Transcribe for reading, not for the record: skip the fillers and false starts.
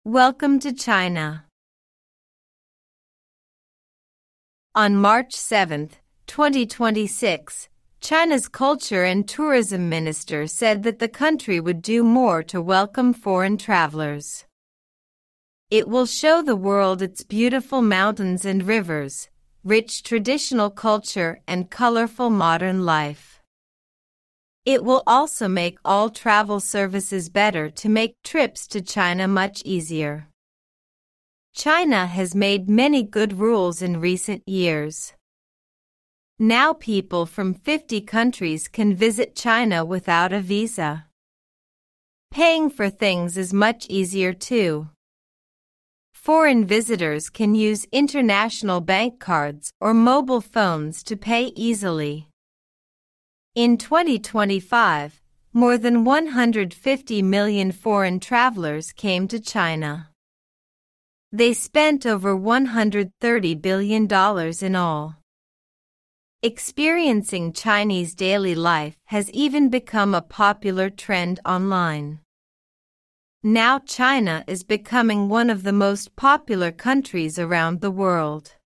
Welcome to China. On March 7, 2026, China's Culture and Tourism Minister said that the country would do more to welcome foreign travelers. It will show the world its beautiful mountains and rivers, rich traditional culture, and colorful modern life. It will also make all travel services better to make trips to China much easier. China has made many good rules in recent years. Now people from 50 countries can visit China without a visa. Paying for things is much easier too. Foreign visitors can use international bank cards or mobile phones to pay easily. In 2025, more than 150 million foreign travelers came to China. They spent over $130 billion in all. Experiencing Chinese daily life has even become a popular trend online. Now China is becoming one of the most popular countries around the world.